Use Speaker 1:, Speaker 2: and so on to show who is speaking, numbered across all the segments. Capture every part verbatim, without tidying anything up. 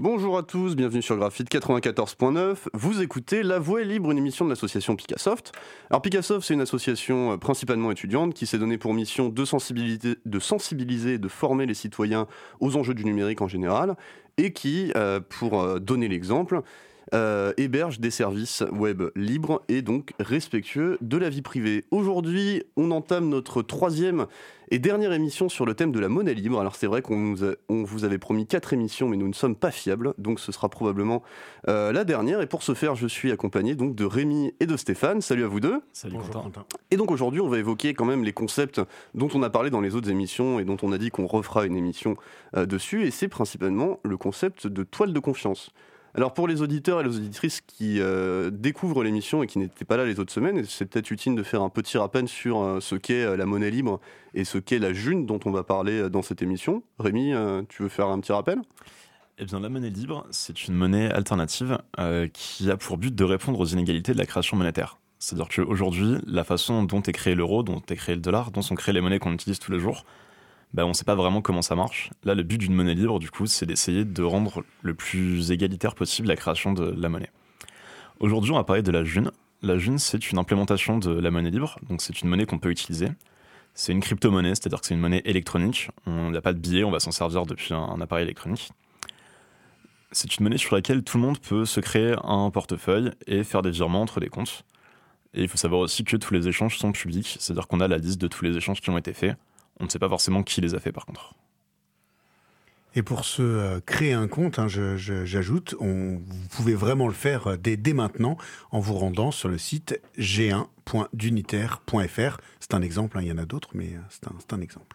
Speaker 1: Bonjour à tous, bienvenue sur Graphite quatre-vingt-quatorze point neuf. Vous écoutez La Voix est libre, une émission de l'association Picassoft. Alors Picassoft, c'est une association principalement étudiante qui s'est donnée pour mission de sensibiliser, de sensibiliser et de former les citoyens aux enjeux du numérique en général, et qui, euh, pour donner l'exemple, Euh, héberge des services web libres et donc respectueux de la vie privée. Aujourd'hui, on entame notre troisième et dernière émission sur le thème de la monnaie libre. Alors c'est vrai qu'on nous a, on vous avait promis quatre émissions, mais nous ne sommes pas fiables, donc ce sera probablement euh, la dernière. Et pour ce faire, je suis accompagné donc de Rémi et de Stéphane. Salut à vous deux.
Speaker 2: Salut Quentin. Quentin.
Speaker 1: Et donc aujourd'hui, on va évoquer quand même les concepts dont on a parlé dans les autres émissions et dont on a dit qu'on refera une émission euh, dessus. Et c'est principalement le concept de toile de confiance. Alors pour les auditeurs et les auditrices qui euh, découvrent l'émission et qui n'étaient pas là les autres semaines, c'est peut-être utile de faire un petit rappel sur euh, ce qu'est euh, la monnaie libre et ce qu'est la June dont on va parler euh, dans cette émission. Rémi, euh, tu veux faire un petit rappel ?
Speaker 2: Eh bien, la monnaie libre, c'est une monnaie alternative euh, qui a pour but de répondre aux inégalités de la création monétaire. C'est-à-dire qu'aujourd'hui, la façon dont est créé l'euro, dont est créé le dollar, dont sont créées les monnaies qu'on utilise tous les jours, bah, on ne sait pas vraiment comment ça marche. Là, le but d'une monnaie libre, du coup, c'est d'essayer de rendre le plus égalitaire possible la création de la monnaie. Aujourd'hui, on va parler de la June. La June, c'est une implémentation de la monnaie libre, donc c'est une monnaie qu'on peut utiliser. C'est une crypto-monnaie, c'est-à-dire que c'est une monnaie électronique. On n'a pas de billet, on va s'en servir depuis un, un appareil électronique. C'est une monnaie sur laquelle tout le monde peut se créer un portefeuille et faire des virements entre des comptes. Et il faut savoir aussi que tous les échanges sont publics, c'est-à-dire qu'on a la liste de tous les échanges qui ont été faits. On ne sait pas forcément qui les a fait par contre.
Speaker 3: Et pour se euh, créer un compte, hein, je, je, j'ajoute, on, vous pouvez vraiment le faire dès, dès maintenant en vous rendant sur le site g un point dunitaire point f r. C'est un exemple, hein, il y en a d'autres, mais c'est un, c'est un exemple.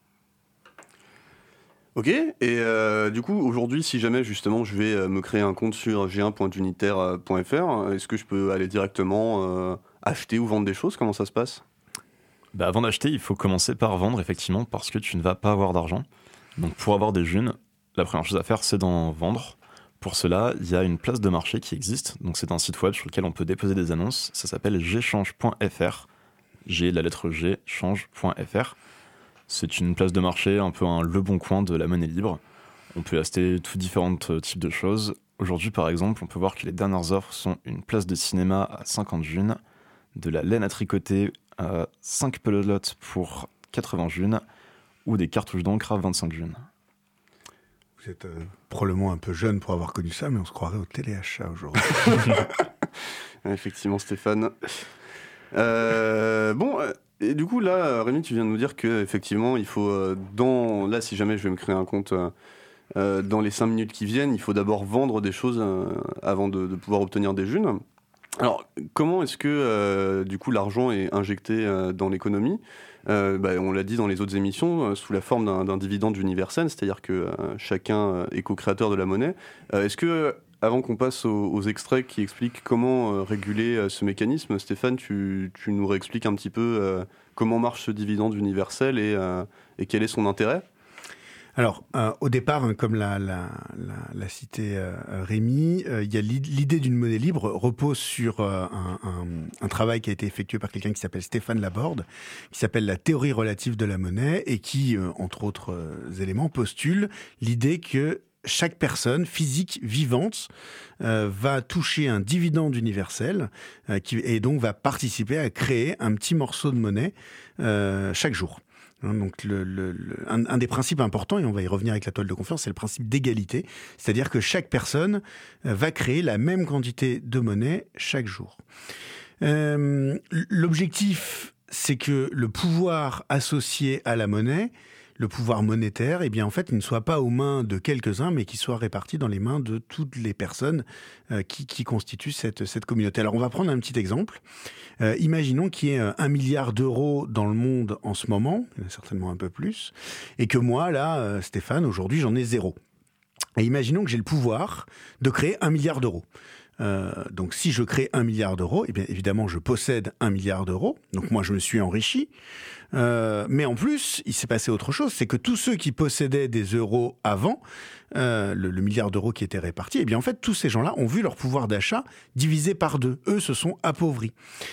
Speaker 1: Ok, et euh, du coup, aujourd'hui, si jamais justement je vais euh, me créer un compte sur g un point dunitaire point f r, est-ce que je peux aller directement euh, acheter ou vendre des choses ? Comment ça se passe ?
Speaker 2: Bah avant d'acheter, il faut commencer par vendre, effectivement, parce que tu ne vas pas avoir d'argent. Donc pour avoir des junes, la première chose à faire, c'est d'en vendre. Pour cela, il y a une place de marché qui existe. Donc c'est un site web sur lequel on peut déposer des annonces. Ça s'appelle g change point f r. G, la lettre G, change point f r. C'est une place de marché, un peu un Le Bon Coin de la monnaie libre. On peut acheter tous différents types de choses. Aujourd'hui, par exemple, on peut voir que les dernières offres sont une place de cinéma à cinquante junes, de la laine à tricoter à cinq pelotes pour quatre-vingts junes, ou des cartouches d'encre à vingt-cinq junes.
Speaker 3: Vous êtes euh, probablement un peu jeune pour avoir connu ça, mais on se croirait au téléachat aujourd'hui.
Speaker 1: Effectivement, Stéphane. Euh, bon, et du coup, là, Rémi, tu viens de nous dire qu'effectivement, il faut, euh, dans, là, si jamais je vais me créer un compte euh, dans les cinq minutes qui viennent, il faut d'abord vendre des choses euh, avant de, de pouvoir obtenir des junes. Alors, comment est-ce que, euh, du coup, l'argent est injecté euh, dans l'économie ? euh, bah, On l'a dit dans les autres émissions, euh, sous la forme d'un, d'un dividende universel, c'est-à-dire que euh, chacun euh, est co-créateur de la monnaie. Euh, est-ce que, avant qu'on passe aux, aux extraits qui expliquent comment euh, réguler euh, ce mécanisme, Stéphane, tu, tu nous réexpliques un petit peu euh, comment marche ce dividende universel et, euh, et quel est son intérêt ?
Speaker 3: Alors, euh, au départ, hein, comme l'a, l'a, l'a, l'a cité euh, Rémi, euh, y a l'idée d'une monnaie libre repose sur euh, un, un, un travail qui a été effectué par quelqu'un qui s'appelle Stéphane Laborde, qui s'appelle la théorie relative de la monnaie et qui, euh, entre autres euh, éléments, postule l'idée que chaque personne physique vivante euh, va toucher un dividende universel euh, qui, et donc va participer à créer un petit morceau de monnaie euh, chaque jour. Donc le, le, le, un, un des principes importants, et on va y revenir avec la toile de confiance, c'est le principe d'égalité. C'est-à-dire que chaque personne va créer la même quantité de monnaie chaque jour. Euh, l'objectif, c'est que le pouvoir associé à la monnaie, le pouvoir monétaire, eh bien en fait, il ne soit pas aux mains de quelques-uns, mais qu'il soit réparti dans les mains de toutes les personnes euh, qui, qui constituent cette, cette communauté. Alors, on va prendre un petit exemple. Euh, imaginons qu'il y ait un milliard d'euros dans le monde en ce moment, il y en a certainement un peu plus, et que moi, là, euh, Stéphane, aujourd'hui, j'en ai zéro. Et imaginons que j'ai le pouvoir de créer un milliard d'euros. Euh, donc, si je crée un milliard d'euros, eh bien évidemment, je possède un milliard d'euros. Donc, moi, je me suis enrichi. Euh, mais en plus, il s'est passé autre chose, c'est que tous ceux qui possédaient des euros avant, euh, le, le milliard d'euros qui était réparti, eh bien en fait, tous ces gens-là ont vu leur pouvoir d'achat divisé par deux. Eux se sont appauvris.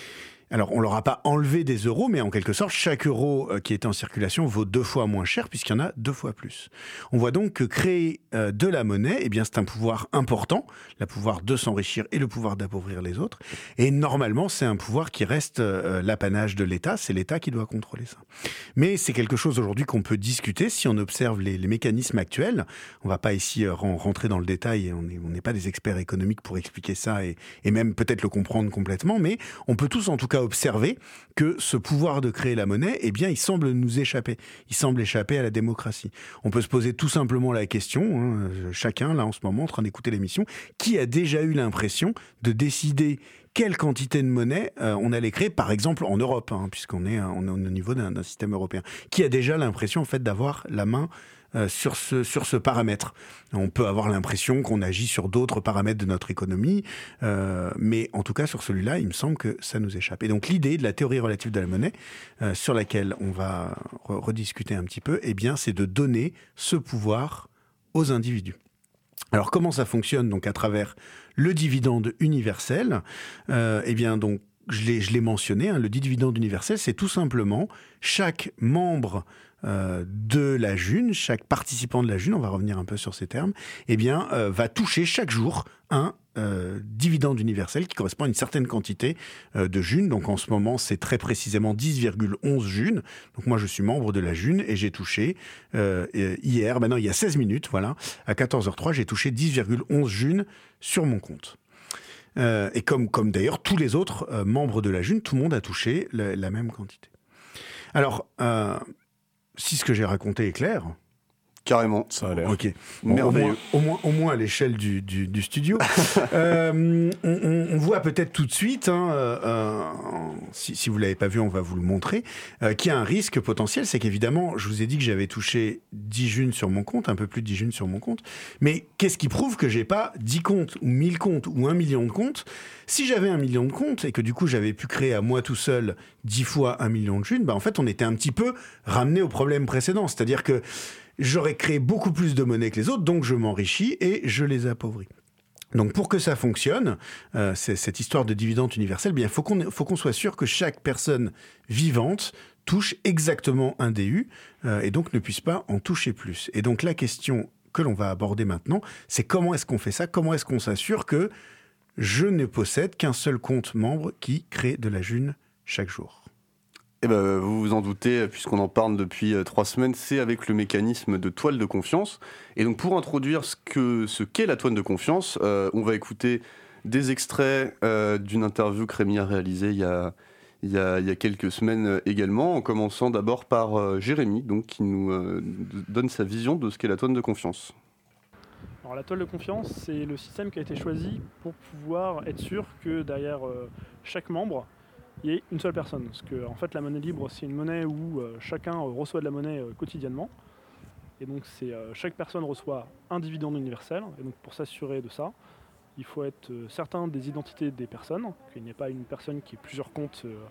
Speaker 3: Alors, on leur a pas enlevé des euros, mais en quelque sorte, chaque euro euh, qui était en circulation vaut deux fois moins cher puisqu'il y en a deux fois plus. On voit donc que créer euh, de la monnaie, eh bien, c'est un pouvoir important, le pouvoir de s'enrichir et le pouvoir d'appauvrir les autres. Et normalement, c'est un pouvoir qui reste euh, l'apanage de l'État. C'est l'État qui doit contrôler ça. Mais c'est quelque chose aujourd'hui qu'on peut discuter si on observe les, les mécanismes actuels. On va pas ici euh, rentrer dans le détail. On n'est on n'est pas des experts économiques pour expliquer ça et, et même peut-être le comprendre complètement. Mais on peut tous en tout cas observer que ce pouvoir de créer la monnaie, eh bien, il semble nous échapper. Il semble échapper à la démocratie. On peut se poser tout simplement la question, hein, chacun, là, en ce moment, en train d'écouter l'émission, qui a déjà eu l'impression de décider quelle quantité de monnaie euh, on allait créer, par exemple, en Europe, hein, puisqu'on est, on est au niveau d'un, d'un système européen. Qui a déjà l'impression, en fait, d'avoir la main Euh, sur ce, sur ce paramètre. On peut avoir l'impression qu'on agit sur d'autres paramètres de notre économie, euh, mais en tout cas sur celui-là, il me semble que ça nous échappe. Et donc l'idée de la théorie relative de la monnaie, euh, sur laquelle on va re- rediscuter un petit peu, eh bien, c'est de donner ce pouvoir aux individus. Alors comment ça fonctionne donc à travers le dividende universel? euh, Eh bien donc je l'ai, je l'ai mentionné, hein, le dividende universel, c'est tout simplement chaque membre euh, de la June, chaque participant de la June, on va revenir un peu sur ces termes, eh bien, euh, va toucher chaque jour un euh, dividende universel qui correspond à une certaine quantité euh, de June. Donc en ce moment, c'est très précisément dix virgule onze June. Donc moi, je suis membre de la June et j'ai touché euh, hier, ben non, il y a seize minutes, voilà, à quatorze heures trois, j'ai touché dix virgule onze June sur mon compte. Euh, et comme, comme d'ailleurs tous les autres euh, membres de la June, tout le monde a touché la, la même quantité. Alors, euh, si ce que j'ai raconté est clair...
Speaker 1: Carrément.
Speaker 2: Ça a l'air.
Speaker 3: Ok. Bon,
Speaker 1: merveilleux.
Speaker 3: Au moins, au moins, au moins à l'échelle du, du, du studio. euh, on, on, on voit peut-être tout de suite, hein, euh, si, si vous ne l'avez pas vu, on va vous le montrer, euh, qu'il y a un risque potentiel. C'est qu'évidemment, je vous ai dit que j'avais touché dix junes sur mon compte, un peu plus de dix junes sur mon compte. Mais qu'est-ce qui prouve que je n'ai pas dix comptes, ou mille comptes, ou un million de comptes? Si j'avais un million de comptes et que du coup j'avais pu créer à moi tout seul dix fois un million de junes, bah en fait on était un petit peu ramené au problème précédent. C'est-à-dire que j'aurais créé beaucoup plus de monnaie que les autres, donc je m'enrichis et je les appauvris. Donc pour que ça fonctionne, euh, c'est, cette histoire de dividende universel, bien, faut qu'on, faut qu'on soit sûr que chaque personne vivante touche exactement un D U euh, et donc ne puisse pas en toucher plus. Et donc la question que l'on va aborder maintenant, c'est comment est-ce qu'on fait ça? Comment est-ce qu'on s'assure que je ne possède qu'un seul compte membre qui crée de la June chaque jour?
Speaker 1: Eh ben, vous vous en doutez, puisqu'on en parle depuis euh, trois semaines, c'est avec le mécanisme de toile de confiance. Et donc pour introduire ce, que, ce qu'est la toile de confiance, euh, on va écouter des extraits euh, d'une interview que Rémi a réalisée il y a, il y a, il y a quelques semaines également, en commençant d'abord par euh, Jérémy, donc, qui nous euh, donne sa vision de ce qu'est la toile de confiance.
Speaker 4: Alors, la toile de confiance, c'est le système qui a été choisi pour pouvoir être sûr que derrière euh, chaque membre, il y ait une seule personne. Parce que en fait, la monnaie libre, c'est une monnaie où euh, chacun euh, reçoit de la monnaie euh, quotidiennement. Et donc, c'est, euh, chaque personne reçoit un dividende universel. Et donc, pour s'assurer de ça, il faut être euh, certain des identités des personnes, qu'il n'y ait pas une personne qui ait plusieurs comptes euh,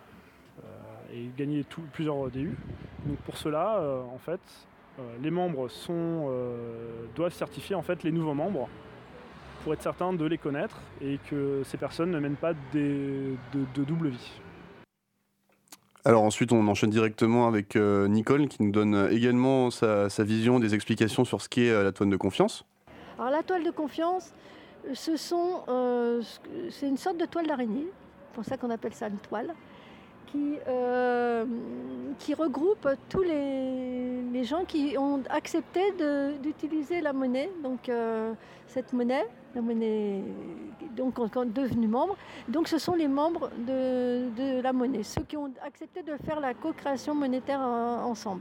Speaker 4: euh, et gagner tout, plusieurs D U. Donc, pour cela, euh, en fait, euh, les membres sont, euh, doivent certifier en fait les nouveaux membres pour être certain de les connaître et que ces personnes ne mènent pas des, de, de double vie.
Speaker 1: Alors ensuite, on enchaîne directement avec euh, Nicole, qui nous donne également sa, sa vision, des explications sur ce qu'est euh, la toile de confiance.
Speaker 5: Alors la toile de confiance, ce sont, euh, c'est une sorte de toile d'araignée, c'est pour ça qu'on appelle ça une toile, qui, euh, qui regroupe tous les, les gens qui ont accepté de, d'utiliser la monnaie, donc euh, cette monnaie, la monnaie, donc quand devenus membres. Donc ce sont les membres de, de la monnaie, ceux qui ont accepté de faire la co-création monétaire en, ensemble.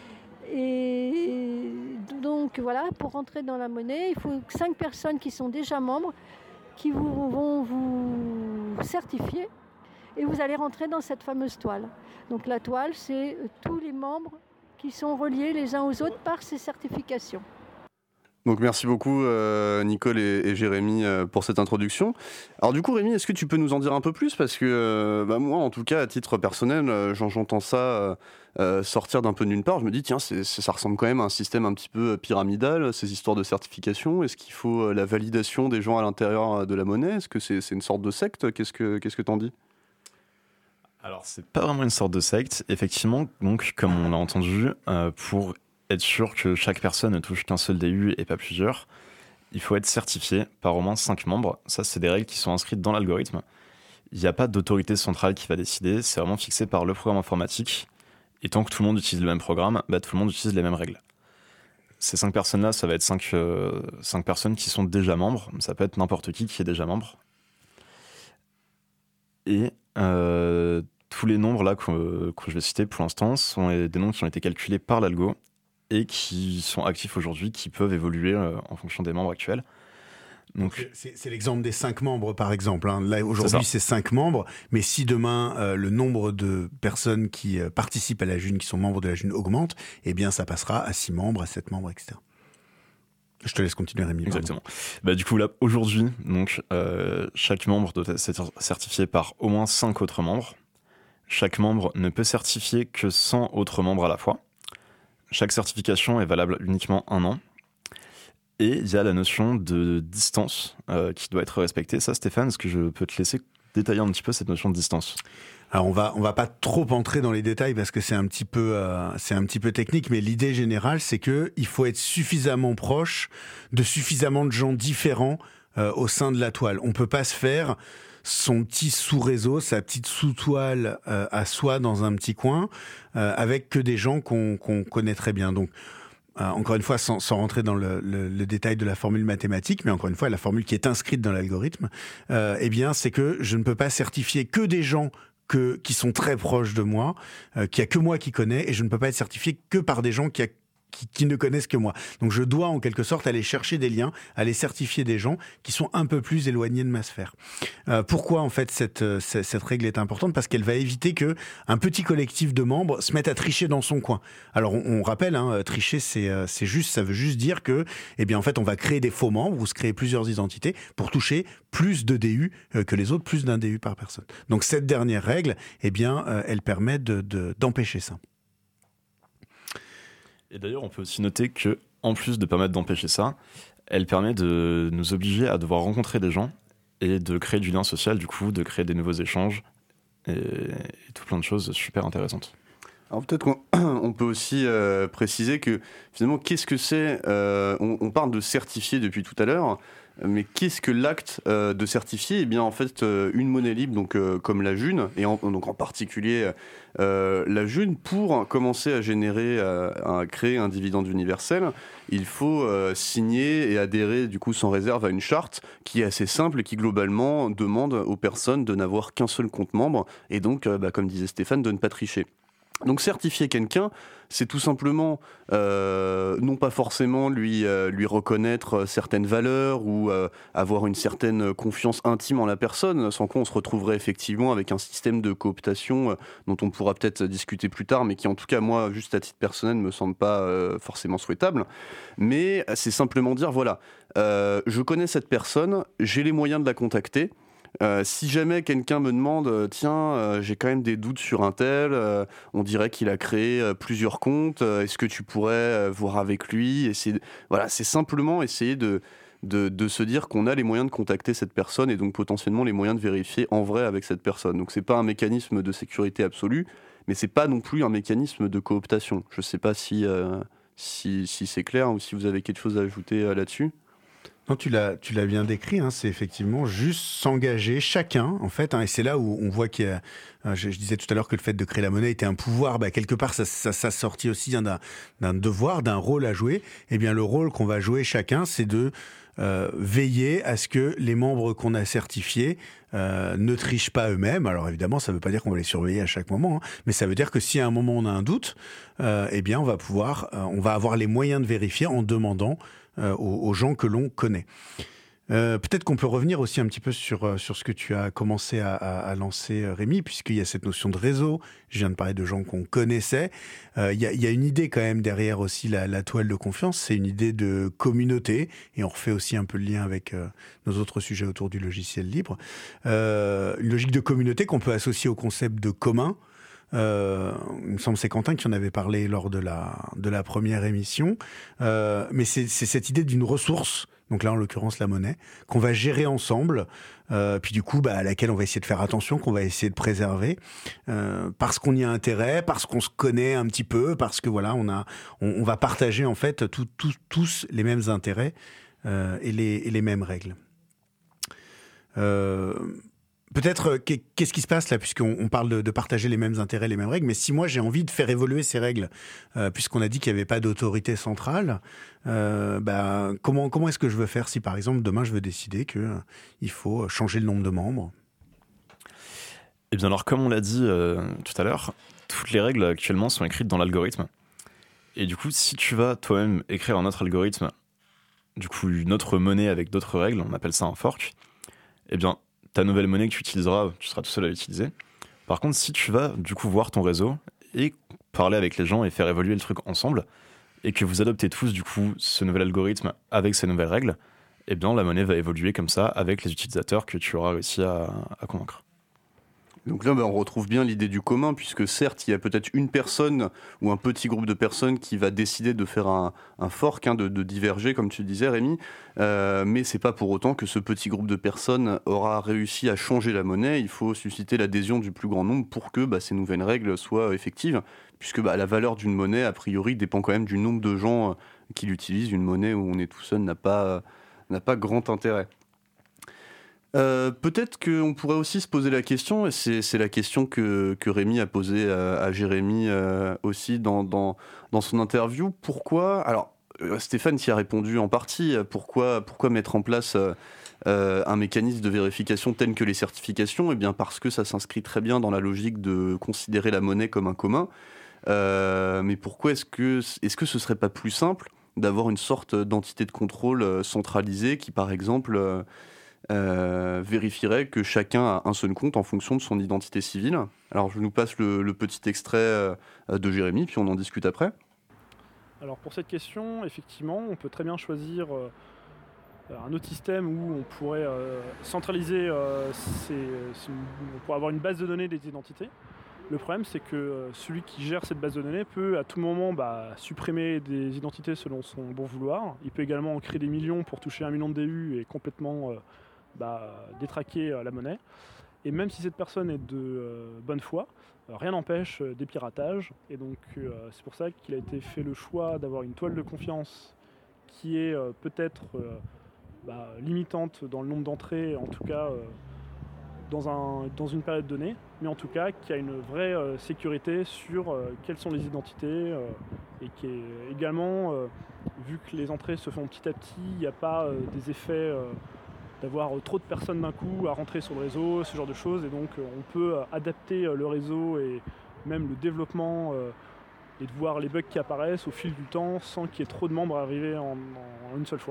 Speaker 5: Et donc voilà, pour rentrer dans la monnaie, il faut cinq personnes qui sont déjà membres qui vous, vont vous certifier et vous allez rentrer dans cette fameuse toile. Donc la toile, c'est tous les membres qui sont reliés les uns aux autres par ces certifications.
Speaker 1: Donc merci beaucoup euh, Nicole et, et Jérémy euh, pour cette introduction. Alors du coup Rémi, est-ce que tu peux nous en dire un peu plus? Parce que euh, bah, moi en tout cas à titre personnel, euh, j'entends ça euh, euh, sortir d'un peu de nulle part. Je me dis tiens c'est, c'est, ça ressemble quand même à un système un petit peu pyramidal, ces histoires de certification. Est-ce qu'il faut euh, la validation des gens à l'intérieur de la monnaie? Est-ce que c'est, c'est une sorte de secte? Qu'est-ce que, qu'est-ce que t'en dis?
Speaker 2: Alors, c'est pas vraiment une sorte de secte. Effectivement, donc, comme on l'a entendu, euh, pour être sûr que chaque personne ne touche qu'un seul D U et pas plusieurs, il faut être certifié par au moins cinq membres. Ça, c'est des règles qui sont inscrites dans l'algorithme. Il n'y a pas d'autorité centrale qui va décider. C'est vraiment fixé par le programme informatique. Et tant que tout le monde utilise le même programme, bah, tout le monde utilise les mêmes règles. Ces cinq personnes-là, ça va être cinq, euh, cinq personnes qui sont déjà membres. Ça peut être n'importe qui qui est déjà membre. Et euh, tous les nombres là que, que je vais citer pour l'instant sont des nombres qui ont été calculés par l'algo et qui sont actifs aujourd'hui, qui peuvent évoluer euh, en fonction des membres actuels. Donc,
Speaker 3: c'est, c'est l'exemple des cinq membres, par exemple. Hein. Là, aujourd'hui, c'est, c'est cinq membres, mais si demain, euh, le nombre de personnes qui euh, participent à la June, qui sont membres de la June, augmente, eh bien, ça passera à six membres, à sept membres, et cetera. Je te laisse continuer, Rémi.
Speaker 2: Exactement. Bah, du coup, là, aujourd'hui, donc, euh, chaque membre doit être certifié par au moins cinq autres membres. Chaque membre ne peut certifier que cent autres membres à la fois. Chaque certification est valable uniquement un an. Et il y a la notion de distance euh, qui doit être respectée. Ça, Stéphane, est-ce que je peux te laisser détailler un petit peu cette notion de distance ?
Speaker 3: Alors on va on va pas trop entrer dans les détails parce que c'est un petit peu euh, c'est un petit peu technique, mais l'idée générale c'est que il faut être suffisamment proche de suffisamment de gens différents euh, au sein de la toile. On peut pas se faire son petit sous-réseau, sa petite sous-toile euh, à soi dans un petit coin euh, avec que des gens qu'on qu'on connaît très bien. Donc Euh, encore une fois, sans, sans rentrer dans le, le, le détail de la formule mathématique, mais encore une fois, la formule qui est inscrite dans l'algorithme, euh, eh bien, c'est que je ne peux pas certifier que des gens que, qui sont très proches de moi, euh, qu'il n'y a que moi qui connais, et je ne peux pas être certifié que par des gens qui, a, qui, qui ne connaissent que moi. Donc, je dois en quelque sorte aller chercher des liens, aller certifier des gens qui sont un peu plus éloignés de ma sphère. Euh, pourquoi en fait cette, cette, cette règle est importante ? Parce qu'elle va éviter que un petit collectif de membres se mette à tricher dans son coin. Alors on, on rappelle, hein, tricher c'est, c'est juste, ça veut juste dire que, eh bien en fait on va créer des faux membres ou se créer plusieurs identités pour toucher plus de D U que les autres, plus d'un D U par personne. Donc cette dernière règle, eh bien euh, elle permet de, de, d'empêcher ça.
Speaker 2: Et d'ailleurs, on peut aussi noter que, en plus de permettre d'empêcher ça, elle permet de nous obliger à devoir rencontrer des gens et de créer du lien social, du coup, de créer des nouveaux échanges et, et tout plein de choses super intéressantes.
Speaker 1: Alors peut-être qu'on on peut aussi euh, préciser que finalement, qu'est-ce que c'est euh, on, on parle de certifier depuis tout à l'heure, mais qu'est-ce que l'acte euh, de certifier ? Eh bien, en fait, euh, une monnaie libre, donc euh, comme la June, et en, donc en particulier euh, la June, pour commencer à générer, euh, à créer un dividende universel, il faut euh, signer et adhérer du coup sans réserve à une charte qui est assez simple et qui globalement demande aux personnes de n'avoir qu'un seul compte membre et donc, euh, bah, comme disait Stéphane, de ne pas tricher. Donc certifier quelqu'un, c'est tout simplement euh, non pas forcément lui, euh, lui reconnaître certaines valeurs ou euh, avoir une certaine confiance intime en la personne, sans quoi on se retrouverait effectivement avec un système de cooptation euh, dont on pourra peut-être discuter plus tard, mais qui en tout cas moi, juste à titre personnel, ne me semble pas euh, forcément souhaitable. Mais c'est simplement dire, voilà, euh, je connais cette personne, j'ai les moyens de la contacter. Euh, si jamais quelqu'un me demande euh, tiens euh, j'ai quand même des doutes sur un tel, euh, on dirait qu'il a créé euh, plusieurs comptes, euh, est-ce que tu pourrais euh, voir avec lui, essayer de... voilà, c'est simplement essayer de, de, de se dire qu'on a les moyens de contacter cette personne et donc potentiellement les moyens de vérifier en vrai avec cette personne. Donc c'est pas un mécanisme de sécurité absolue, mais c'est pas non plus un mécanisme de cooptation. Je sais pas si, euh, si, si c'est clair ou si vous avez quelque chose à ajouter euh, là-dessus.
Speaker 3: Non, tu l'as, tu l'as bien décrit, hein, c'est effectivement juste s'engager chacun, en fait, hein, et c'est là où on voit qu'il y a, euh, je, je disais tout à l'heure que le fait de créer la monnaie était un pouvoir, bah, quelque part ça, ça, ça sortit aussi hein, d'un, d'un devoir, d'un rôle à jouer. Eh bien, le rôle qu'on va jouer chacun, c'est de euh, veiller à ce que les membres qu'on a certifiés euh, ne trichent pas eux-mêmes. Alors évidemment, ça ne veut pas dire qu'on va les surveiller à chaque moment, hein, mais ça veut dire que si à un moment on a un doute, euh, eh bien, on va pouvoir, euh, on va avoir les moyens de vérifier en demandant Euh, aux, aux gens que l'on connaît. Euh, peut-être qu'on peut revenir aussi un petit peu sur, euh, sur ce que tu as commencé à, à, à lancer, Rémi, puisqu'il y a cette notion de réseau. Je viens de parler de gens qu'on connaissait. Euh, il y a, il y a une idée quand même derrière aussi la, la toile de confiance. C'est une idée de communauté. Et on refait aussi un peu le lien avec euh, nos autres sujets autour du logiciel libre. Euh, une logique de communauté qu'on peut associer au concept de commun. Euh, il me semble que c'est Quentin qui en avait parlé lors de la, de la première émission. Euh, mais c'est, c'est cette idée d'une ressource donc là en l'occurrence la monnaie, qu'on va gérer ensemble, euh, puis du coup bah, à laquelle on va essayer de faire attention, qu'on va essayer de préserver, euh, parce qu'on y a intérêt, parce qu'on se connaît un petit peu, parce que voilà, on, a, on, on va partager en fait tout, tout, tous les mêmes intérêts euh, et, les, et les mêmes règles. Euh, Peut-être, qu'est-ce qui se passe là, puisqu'on on parle de, de partager les mêmes intérêts, les mêmes règles, mais si moi j'ai envie de faire évoluer ces règles, euh, puisqu'on a dit qu'il n'y avait pas d'autorité centrale, euh, bah, comment, comment est-ce que je veux faire si par exemple demain je veux décider qu'il euh, faut changer le nombre de membres ?
Speaker 2: Eh bien alors comme on l'a dit euh, tout à l'heure, toutes les règles actuellement sont écrites dans l'algorithme. Et du coup, si tu vas toi-même écrire un autre algorithme, du coup une autre monnaie avec d'autres règles, on appelle ça un fork, eh bien ta nouvelle monnaie que tu utiliseras, tu seras tout seul à l'utiliser. Par contre, si tu vas du coup voir ton réseau et parler avec les gens et faire évoluer le truc ensemble, et que vous adoptez tous du coup ce nouvel algorithme avec ces nouvelles règles, eh bien la monnaie va évoluer comme ça avec les utilisateurs que tu auras réussi à, à convaincre.
Speaker 1: Donc là, bah, on retrouve bien l'idée du commun, puisque certes, il y a peut-être une personne ou un petit groupe de personnes qui va décider de faire un, un fork, hein, de, de diverger, comme tu le disais, Rémi, euh, mais c'est pas pour autant que ce petit groupe de personnes aura réussi à changer la monnaie. Il faut susciter l'adhésion du plus grand nombre pour que bah, ces nouvelles règles soient effectives, puisque bah, la valeur d'une monnaie, a priori, dépend quand même du nombre de gens qui l'utilisent. Une monnaie où on est tout seul n'a pas, n'a pas grand intérêt. Euh, peut-être qu'on pourrait aussi se poser la question, et c'est, c'est la question que, que Rémi a posée à, à Jérémy euh, aussi dans, dans, dans son interview. Pourquoi, alors euh, Stéphane t'y a répondu en partie, pourquoi, pourquoi mettre en place euh, euh, un mécanisme de vérification tel que les certifications ? Eh bien parce que ça s'inscrit très bien dans la logique de considérer la monnaie comme un commun. Euh, mais pourquoi est-ce que, est-ce que ce serait pas plus simple d'avoir une sorte d'entité de contrôle euh, centralisée qui, par exemple... Euh, Euh, vérifierait que chacun a un seul compte en fonction de son identité civile. Alors je nous passe le, le petit extrait euh, de Jérémy, puis on en discute après.
Speaker 4: Alors pour cette question, effectivement, on peut très bien choisir euh, un autre système où on pourrait euh, centraliser, euh, ces, ces, on pourrait avoir une base de données des identités. Le problème, c'est que euh, celui qui gère cette base de données peut à tout moment bah, supprimer des identités selon son bon vouloir. Il peut également en créer des millions pour toucher un million de D U et complètement... Euh, Bah, détraquer euh, la monnaie. Et même si cette personne est de euh, bonne foi, euh, rien n'empêche euh, des piratages. Et donc euh, c'est pour ça qu'il a été fait le choix d'avoir une toile de confiance qui est euh, peut-être euh, bah, limitante dans le nombre d'entrées, en tout cas euh, dans, un, dans une période donnée, mais en tout cas qui a une vraie euh, sécurité sur euh, quelles sont les identités euh, et qui est également, euh, vu que les entrées se font petit à petit, il n'y a pas euh, des effets... Euh, d'avoir trop de personnes d'un coup à rentrer sur le réseau, ce genre de choses, et donc on peut adapter le réseau et même le développement et de voir les bugs qui apparaissent au fil du temps sans qu'il y ait trop de membres arriver en, en une seule fois.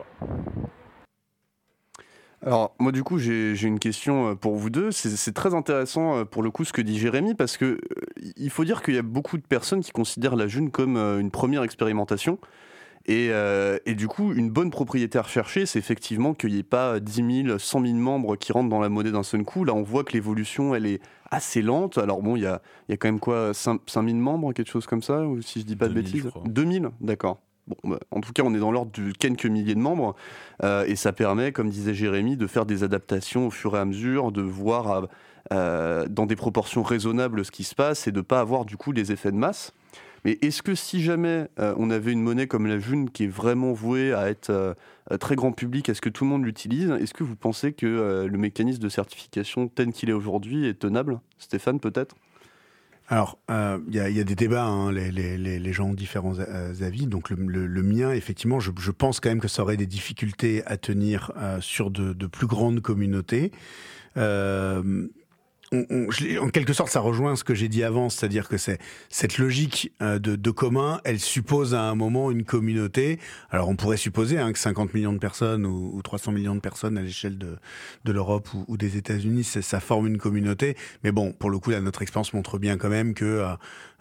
Speaker 1: Alors moi du coup j'ai, j'ai une question pour vous deux, c'est, c'est très intéressant pour le coup ce que dit Jérémy, parce que euh, il faut dire qu'il y a beaucoup de personnes qui considèrent la June comme euh, une première expérimentation. Et, euh, et du coup, une bonne propriété à rechercher, c'est effectivement qu'il n'y ait pas dix mille, cent mille membres qui rentrent dans la monnaie d'un seul coup. Là, on voit que l'évolution, elle est assez lente. Alors bon, il y a, y a quand même quoi, cinq mille membres, quelque chose comme ça, ou si je dis pas de bêtises. deux mille, d'accord. Bon, bah, en tout cas, on est dans l'ordre de quelques milliers de membres. Euh, et ça permet, comme disait Jérémy, de faire des adaptations au fur et à mesure, de voir euh, dans des proportions raisonnables ce qui se passe et de ne pas avoir du coup des effets de masse. Mais est-ce que si jamais euh, on avait une monnaie comme la June qui est vraiment vouée à être euh, très grand public, est-ce que tout le monde l'utilise ? Est-ce que vous pensez que euh, le mécanisme de certification tel qu'il est aujourd'hui est tenable ? Stéphane, peut-être ?
Speaker 3: Alors, il euh, y, y a des débats, hein, les, les, les gens ont différents avis. Donc, le, le, le mien, effectivement, je, je pense quand même que ça aurait des difficultés à tenir euh, sur de, de plus grandes communautés. Euh, On, on, je, en quelque sorte, ça rejoint ce que j'ai dit avant, c'est-à-dire que c'est cette logique euh, de, de commun, elle suppose à un moment une communauté. Alors, on pourrait supposer hein, que cinquante millions de personnes ou, ou trois cents millions de personnes à l'échelle de, de l'Europe ou, ou des États-Unis, ça forme une communauté. Mais bon, pour le coup, là, notre expérience montre bien quand même que euh,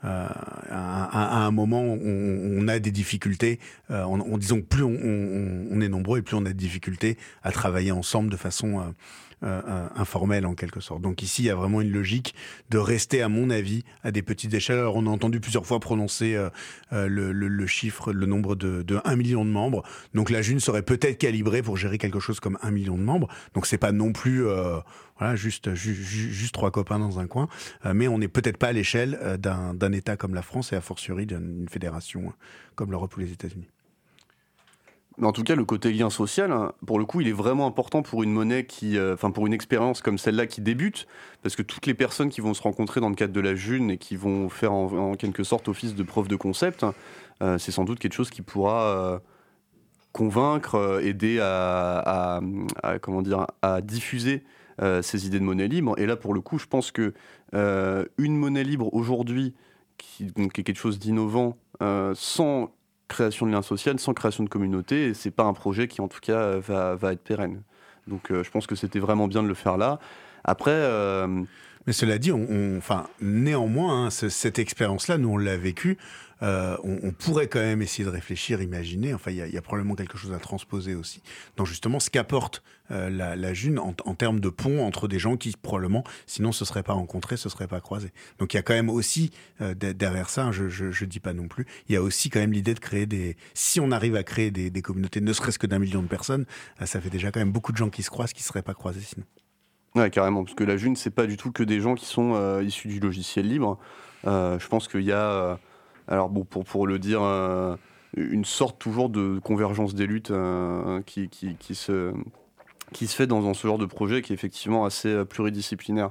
Speaker 3: euh, à, à un moment, on, on a des difficultés. Euh, en, en disant que plus on, on, on est nombreux et plus on a de difficultés à travailler ensemble de façon euh, euh, informelle en quelque sorte. Donc ici, il y a vraiment une logique de rester, à mon avis, à des petites échelles. Alors, on a entendu plusieurs fois prononcer euh, euh, le, le, le chiffre, le nombre de, de un million de membres. Donc la June serait peut-être calibrée pour gérer quelque chose comme un million de membres. Donc c'est pas non plus euh, voilà, juste, ju, ju, juste trois copains dans un coin. Euh, mais on n'est peut-être pas à l'échelle euh, d'un, d'un État comme la France et a fortiori d'une fédération comme l'Europe ou les États-Unis.
Speaker 1: Mais en tout cas, le côté lien social, hein, pour le coup, il est vraiment important pour une monnaie qui, enfin euh, pour une expérience comme celle-là qui débute, parce que toutes les personnes qui vont se rencontrer dans le cadre de la June et qui vont faire en, en quelque sorte office de preuve de concept, euh, c'est sans doute quelque chose qui pourra euh, convaincre, euh, aider à, à, à comment dire, à diffuser euh, ces idées de monnaie libre. Et là, pour le coup, je pense que euh, une monnaie libre aujourd'hui, qui, donc, qui est quelque chose d'innovant, euh, sans création de lien social, sans création de communauté, et c'est pas un projet qui en tout cas va, va être pérenne. Donc euh, je pense que c'était vraiment bien de le faire là. Après... Euh...
Speaker 3: Mais cela dit, on, on, enfin, néanmoins, hein, ce, cette expérience-là, nous on l'a vécue, euh, on, on pourrait quand même essayer de réfléchir, imaginer, enfin il y, y a probablement quelque chose à transposer aussi, dans justement ce qu'apporte euh, la, la June en, en termes de pont entre des gens qui probablement, sinon se seraient pas rencontrés, se seraient pas croisés. Donc il y a quand même aussi, euh, derrière ça, je, je, je dis pas non plus, il y a aussi quand même l'idée de créer des, si on arrive à créer des, des communautés, ne serait-ce que d'un million de personnes, euh, ça fait déjà quand même beaucoup de gens qui se croisent, qui seraient pas croisés sinon.
Speaker 1: Ouais, carrément, parce que la June, c'est pas du tout que des gens qui sont euh, issus du logiciel libre. Euh, je pense qu'il y a, euh, alors bon, pour, pour le dire, euh, une sorte toujours de convergence des luttes euh, qui, qui, qui, se, qui se fait dans, dans ce genre de projet qui est effectivement assez euh, pluridisciplinaire.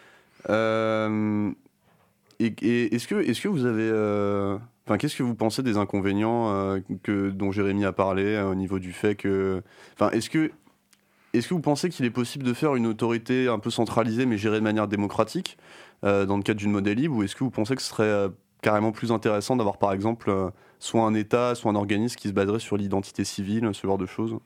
Speaker 1: Euh, et, et est-ce que, est-ce que vous avez... Euh, Enfin, qu'est-ce que vous pensez des inconvénients euh, que, dont Jérémy a parlé euh, au niveau du fait que... Enfin, est-ce que... Est-ce que vous pensez qu'il est possible de faire une autorité un peu centralisée mais gérée de manière démocratique euh, dans le cadre d'une monnaie libre, ou est-ce que vous pensez que ce serait euh, carrément plus intéressant d'avoir par exemple euh, soit un État, soit un organisme qui se baserait sur l'identité civile, ce genre de choses?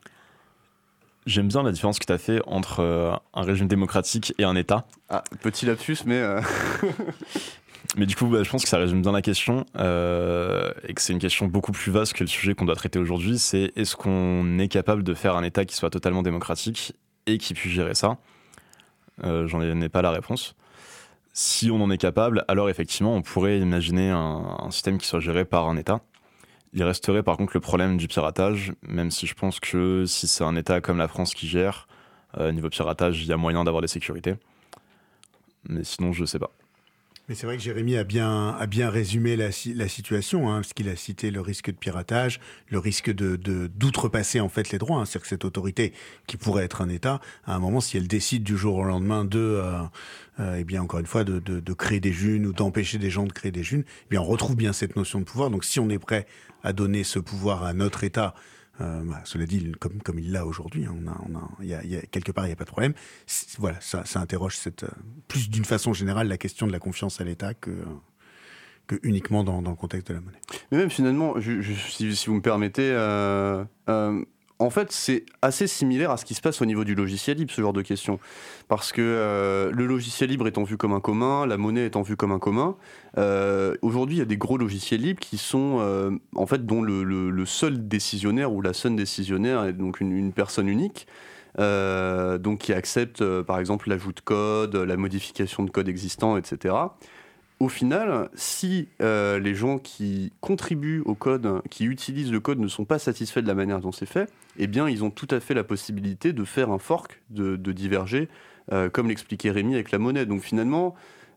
Speaker 2: J'aime bien la différence que tu as fait entre euh, un régime démocratique et un État.
Speaker 1: Ah, petit lapsus, mais... Euh...
Speaker 2: Mais du coup, bah, je pense que ça résume bien la question euh, et que c'est une question beaucoup plus vaste que le sujet qu'on doit traiter aujourd'hui. C'est est-ce qu'on est capable de faire un État qui soit totalement démocratique et qui puisse gérer ça euh, J'en ai pas la réponse. Si on en est capable, alors effectivement, on pourrait imaginer un, un système qui soit géré par un État. Il resterait par contre le problème du piratage, même si je pense que si c'est un État comme la France qui gère, euh, niveau piratage, il y a moyen d'avoir des sécurités. Mais sinon, je sais pas.
Speaker 3: Mais c'est vrai que Jérémy a bien, a bien résumé la, la situation, hein, parce qu'il a cité le risque de piratage, le risque de, de, d'outrepasser en fait les droits. Hein, c'est-à-dire que cette autorité, qui pourrait être un État, à un moment, si elle décide du jour au lendemain de, euh, euh, eh bien encore une fois, de, de, de créer des junes ou d'empêcher des gens de créer des junes, eh bien on retrouve bien cette notion de pouvoir. Donc si on est prêt à donner ce pouvoir à notre État, Euh, bah, cela dit, comme, comme il l'a aujourd'hui, hein, on a, on a, y a, y a, quelque part, il n'y a pas de problème. C'est, voilà, ça, ça interroge cette, euh, plus d'une façon générale la question de la confiance à l'État que, euh, que uniquement dans, dans le contexte de la monnaie.
Speaker 1: Mais même finalement, je, je, si, si vous me permettez, euh, euh, en fait, c'est assez similaire à ce qui se passe au niveau du logiciel libre, ce genre de questions. Parce que euh, le logiciel libre étant vu comme un commun, la monnaie étant vue comme un commun, euh, aujourd'hui, il y a des gros logiciels libres qui sont, euh, en fait, dont le, le, le seul décisionnaire ou la seule décisionnaire est donc une, une personne unique, euh, donc qui accepte, euh, par exemple, l'ajout de code, la modification de code existant, et cetera. Au final, si euh, les gens qui contribuent au code, qui utilisent le code, ne sont pas satisfaits de la manière dont c'est fait, eh bien, ils ont tout à fait la possibilité de faire un fork, de, de diverger, euh, comme l'expliquait Rémi avec la monnaie. Donc finalement,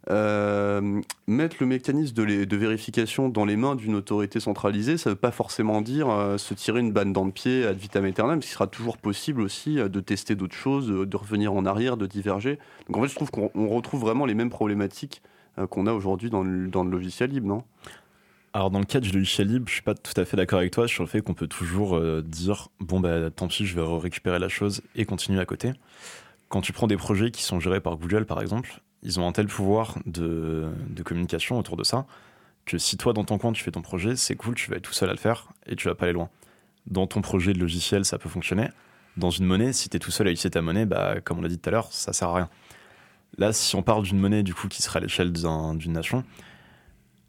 Speaker 1: euh, mettre le mécanisme de, les, de vérification dans les mains d'une autorité centralisée, ça ne veut pas forcément dire euh, se tirer une balle dans le pied ad vitam aeternam, parce qu'il sera toujours possible aussi euh, de tester d'autres choses, de, de revenir en arrière, de diverger. Donc en fait, je trouve qu'on on retrouve vraiment les mêmes problématiques qu'on a aujourd'hui dans le, dans le logiciel libre, non?
Speaker 2: Alors dans le cas du logiciel libre, je suis pas tout à fait d'accord avec toi sur le fait qu'on peut toujours euh, dire bon bah tant pis, je vais récupérer la chose et continuer à côté. Quand tu prends des projets qui sont gérés par Google par exemple, ils ont un tel pouvoir de, de communication autour de ça que si toi dans ton coin tu fais ton projet, c'est cool, tu vas être tout seul à le faire et tu vas pas aller loin. Dans ton projet de logiciel, ça peut fonctionner. Dans une monnaie, si tu es tout seul à utiliser ta monnaie, bah comme on l'a dit tout à l'heure, ça sert à rien. Là, si on parle d'une monnaie du coup qui serait à l'échelle d'un, d'une nation,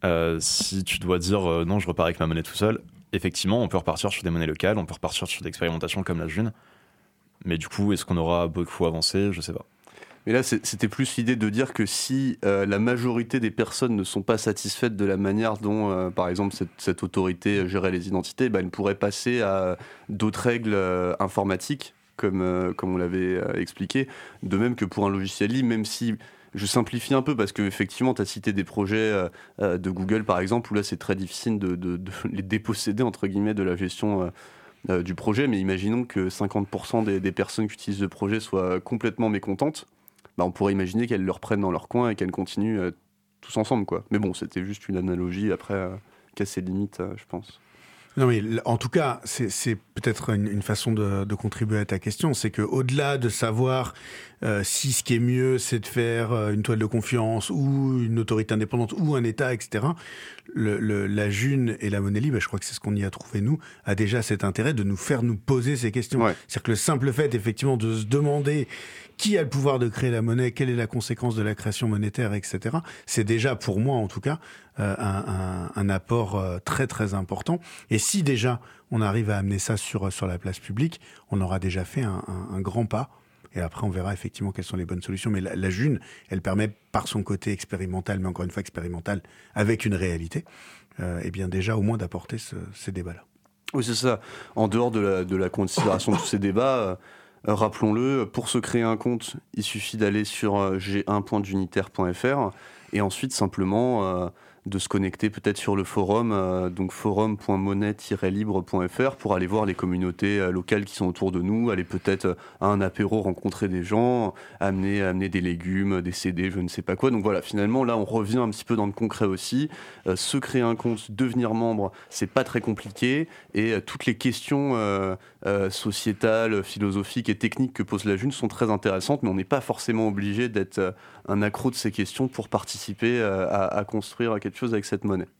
Speaker 2: Euh, si tu dois dire euh, non, je repars avec ma monnaie tout seul, effectivement, on peut repartir sur des monnaies locales, on peut repartir sur des expérimentations comme la June. Mais du coup, est-ce qu'on aura beaucoup avancé ? Je sais pas.
Speaker 1: Mais là, c'était plus l'idée de dire que si euh, la majorité des personnes ne sont pas satisfaites de la manière dont, euh, par exemple, cette, cette autorité gérait les identités, bah, elle pourrait passer à d'autres règles euh, informatiques, comme, euh, comme on l'avait euh, expliqué. De même que pour un logiciel libre, même si je simplifie un peu, parce qu'effectivement, tu as cité des projets euh, euh, de Google, par exemple, où là, c'est très difficile de, de, de les déposséder, entre guillemets, de la gestion euh, euh, du projet. Mais imaginons que cinquante pour cent des, des personnes qui utilisent le projet soient complètement mécontentes. Bah, on pourrait imaginer qu'elles le reprennent dans leur coin et qu'elles continuent euh, tous ensemble, quoi. Mais bon, c'était juste une analogie, après, euh, qui a ses limites, euh, je pense.
Speaker 3: Non, mais en tout cas, c'est, c'est peut-être une, une façon de, de contribuer à ta question. C'est qu'au-delà de savoir euh, si ce qui est mieux, c'est de faire euh, une toile de confiance ou une autorité indépendante ou un État, et cetera, le, le, la June et la monnaie libre, je crois que c'est ce qu'on y a trouvé, nous, a déjà cet intérêt de nous faire nous poser ces questions.
Speaker 1: Ouais.
Speaker 3: C'est-à-dire que le simple fait, effectivement, de se demander qui a le pouvoir de créer la monnaie, quelle est la conséquence de la création monétaire, et cetera, c'est déjà, pour moi en tout cas, euh, un, un, un apport euh, très très important. Et si déjà on arrive à amener ça sur, sur la place publique, on aura déjà fait un, un, un grand pas. Et après, on verra effectivement quelles sont les bonnes solutions. Mais la, la June, elle permet, par son côté expérimental, mais encore une fois expérimental, avec une réalité, euh, et bien déjà au moins d'apporter ce, ces débats-là.
Speaker 1: Oui, c'est ça. En dehors de la, de la considération de tous ces débats, euh, euh, rappelons-le, pour se créer un compte, il suffit d'aller sur euh, g un point junitaire point f r et ensuite simplement euh, de se connecter peut-être sur le forum, euh, donc forum point monnaie tiret libre point f r, pour aller voir les communautés euh, locales qui sont autour de nous, aller peut-être euh, à un apéro rencontrer des gens, amener, amener des légumes, des C D, je ne sais pas quoi. Donc voilà, finalement là on revient un petit peu dans le concret aussi. Euh, se créer un compte, devenir membre, c'est pas très compliqué, et euh, toutes les questions euh, euh, sociétales, philosophiques et techniques que pose la June sont très intéressantes, mais on n'est pas forcément obligé d'être euh, un accro de ces questions pour participer euh, à, à construire quelque chose avec cette monnaie.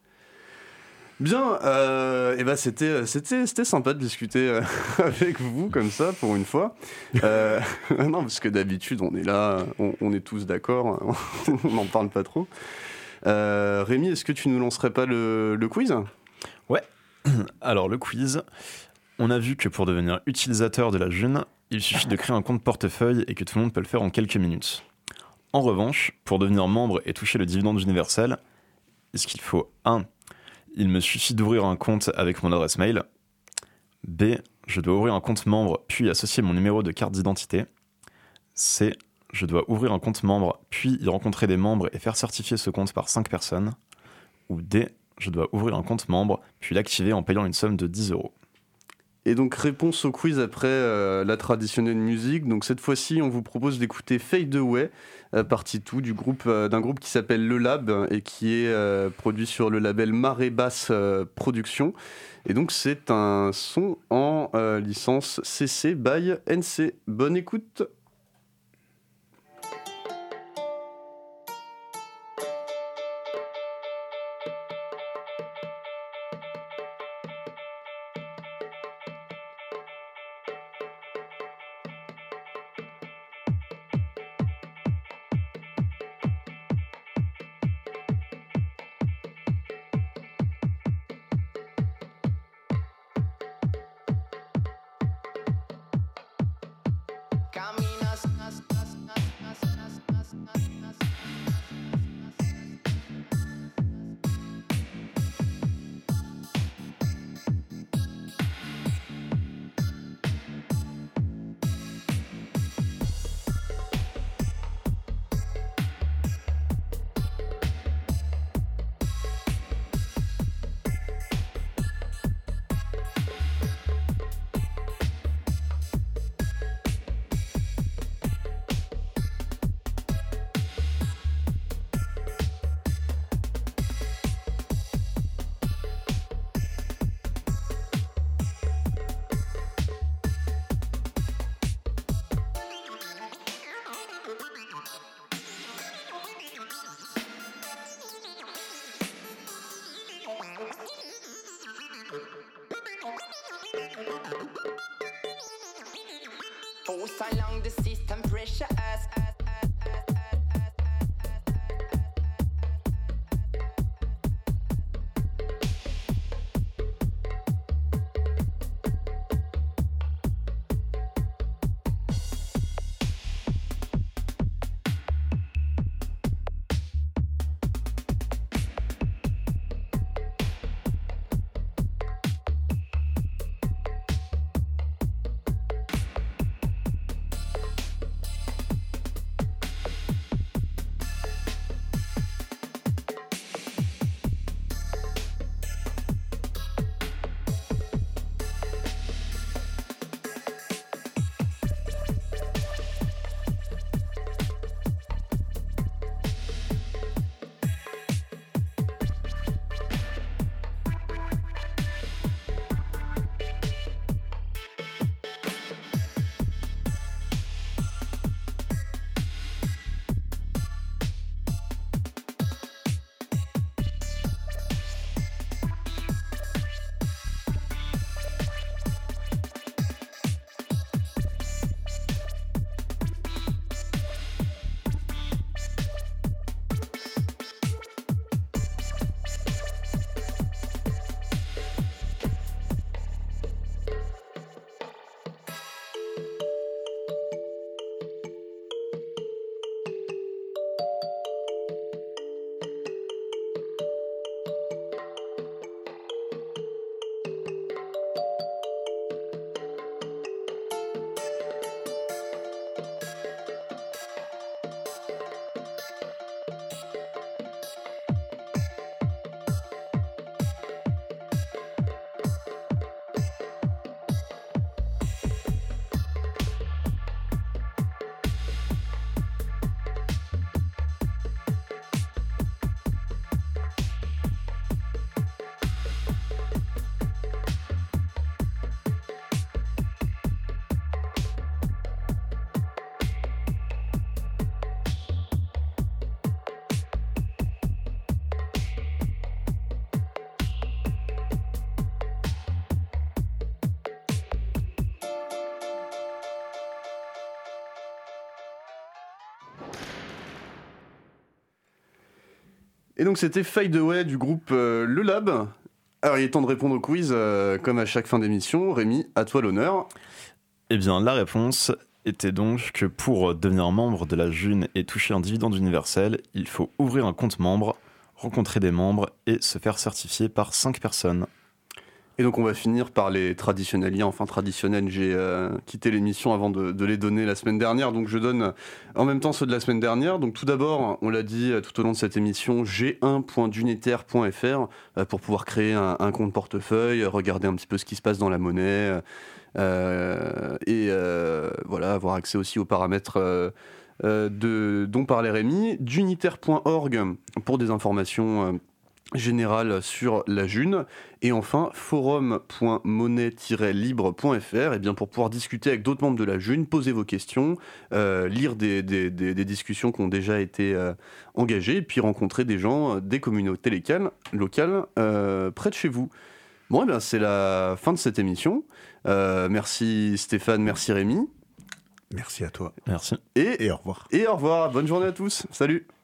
Speaker 1: Bien, euh, et ben c'était, c'était, c'était sympa de discuter euh, avec vous comme ça pour une fois. Euh, non, parce que d'habitude on est là, on, on est tous d'accord, on n'en parle pas trop. Euh, Rémi, est-ce que tu nous lancerais pas le, le quiz ?
Speaker 2: Ouais. Alors le quiz, on a vu que pour devenir utilisateur de la June, il suffit de créer un compte portefeuille et que tout le monde peut le faire en quelques minutes. En revanche, pour devenir membre et toucher le dividende universel, est-ce qu'il faut un. Il me suffit d'ouvrir un compte avec mon adresse mail. B. Je dois ouvrir un compte membre puis associer mon numéro de carte d'identité. C. Je dois ouvrir un compte membre puis y rencontrer des membres et faire certifier ce compte par cinq personnes. Ou D. Je dois ouvrir un compte membre puis l'activer en payant une somme de dix euros.
Speaker 1: Et donc réponse au quiz après euh, la traditionnelle musique. Donc cette fois-ci, on vous propose d'écouter Fade Away, euh, partie tout du groupe euh, d'un groupe qui s'appelle Le Lab et qui est euh, produit sur le label Marée Basse euh, Productions. Et donc c'est un son en euh, licence C C by N C. Bonne écoute.
Speaker 6: Force along the system, pressure us.
Speaker 1: Et donc c'était Fade Away du groupe euh, Le Lab. Alors il est temps de répondre au quiz, euh, comme à chaque fin d'émission. Rémi, à toi l'honneur.
Speaker 2: Eh bien, la réponse était donc que pour devenir membre de la June et toucher un dividende universel, il faut ouvrir un compte membre, rencontrer des membres et se faire certifier par cinq personnes.
Speaker 1: Et donc on va finir par les traditionnels liens, enfin traditionnels, j'ai euh, quitté l'émission avant de, de les donner la semaine dernière, donc je donne en même temps ceux de la semaine dernière. Donc tout d'abord, on l'a dit tout au long de cette émission, g un point dunitaire point f r euh, pour pouvoir créer un, un compte portefeuille, regarder un petit peu ce qui se passe dans la monnaie, euh, et euh, voilà, avoir accès aussi aux paramètres euh, euh, de, dont parlait Rémi. dunitaire point org pour des informations euh, générale sur la June, et enfin forum point monnaie tiret libre point f r, et bien pour pouvoir discuter avec d'autres membres de la June, poser vos questions, euh, lire des, des, des, des discussions qui ont déjà été euh, engagées, et puis rencontrer des gens, des communautés locales, locales euh, près de chez vous. Bon, et bien c'est la fin de cette émission. Euh, merci Stéphane, merci Rémi.
Speaker 3: Merci à toi.
Speaker 2: Merci.
Speaker 1: Et,
Speaker 3: Et au revoir.
Speaker 1: et au revoir, bonne journée à tous, salut.